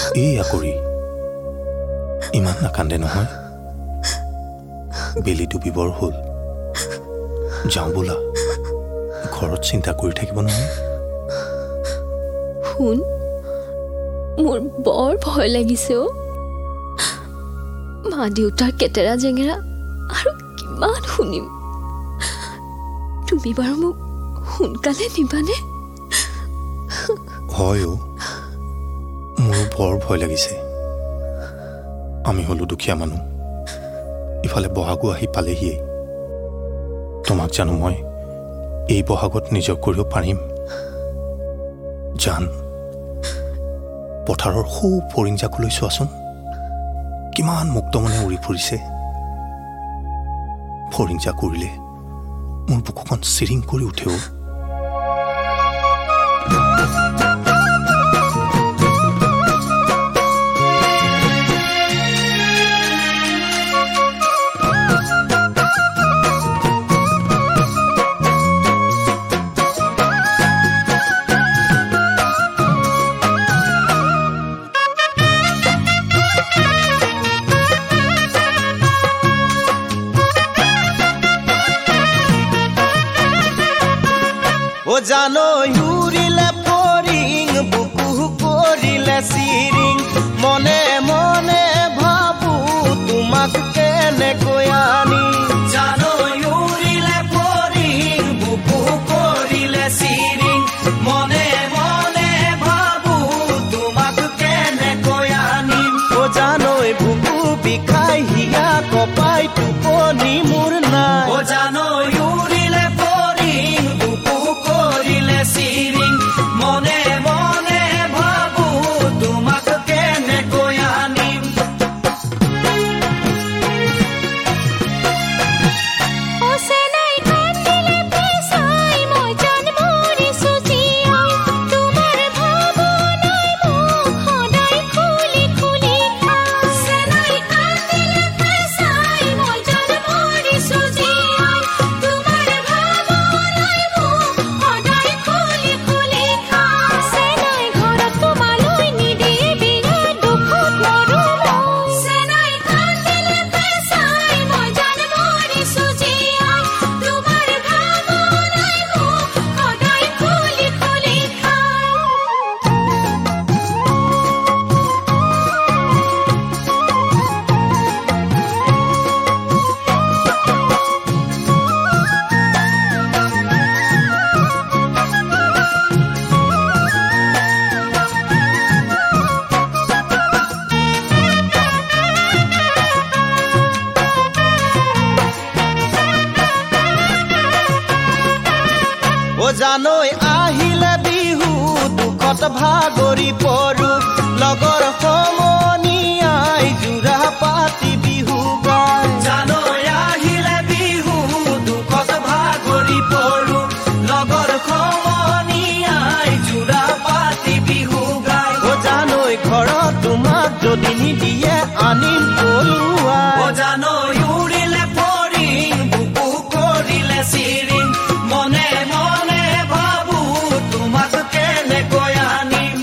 এই আকৰি ইমান নাকান্দে নহয় বেলি ডুবিবৰ হ'ল যাওঁ বোলা ঘৰত চিন্তা কৰি থাকিব নহয় শুন মোৰ বৰ ভয় লাগিছে মা দেউতাৰ কেটেৰা জেঙেৰা আৰু কিমান শুনিম তুমি বাৰু মোক সোনকালে নিবানে হয় মোৰ বৰ ভয় লাগিছে আমি হলো দুখীয়া মানুহ ইফালে বহাগো আহি পালেহিয়ে তোমাক জানো মই এই বহাগত নিজক কৰিব পাৰিম জান পথাৰৰ সৌ ফৰিংজাকলৈ চোৱাচোন কিমান মুক্ত মনে উৰি ফুৰিছে ফৰিংজাক উৰিলে মোৰ বুকুখন চিৰিং কৰি উঠেও জানো উৰিলে ফৰিং বুকু কৰিলে চিৰিং মনে মনে ভাবো তোমাক কেনেকৈ আনি জানো উৰিলে ফৰিং বুকু কৰিলে চিৰিং মনে মনে ভাবো তোমাক কেনেকৈ আনি জানো বুকু বিষাই হিয়া কপাই টোপনি মোৰ নাই জানো উৰিলে ফৰিং বুকু কৰিলে চিৰিং মনে মনে ভাবো তোমাক কেনেকৈ আনিম জানৈ আহিলে বিহু দুখত ভাগৰি পৰো লগৰ সমনীয়াই জোৰা পাতি বিহু গায় জানৈ আহিলে বিহু দুখত ভাগৰি পৰো লগৰ সমনীয়াই জোৰা পাতি বিহু গায় জানৈ ঘৰত তোমাক যদি নিদিয়ে আনিম পলুৱা জানৈ উৰিলে ফৰিং বুকু কৰিলে চিৰিং মনে মনে তোমাক কেনেকৈ আনিম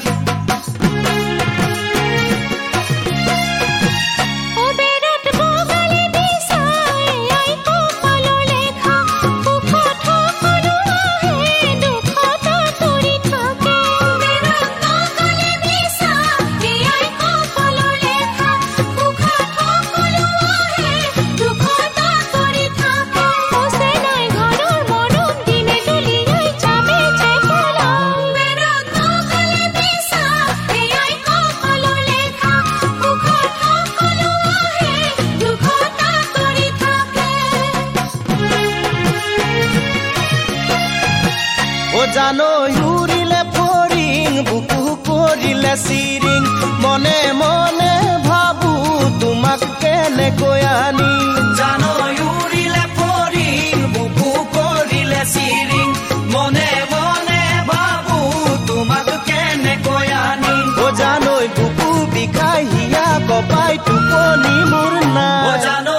জানৈ উৰিলে ফৰিং বুকু কৰিলে চিৰিং মনে মনে ভাবো তোমাক কেনেকৈ আনি জানৈ উৰিলে ফৰিং বুকু কৰিলে চিৰিং মনে মনে ভাবো তোমাক কেনেকৈ আনি জানৈ বুকু বিষাই হিয়া কপাই টোপনি মোৰ নাই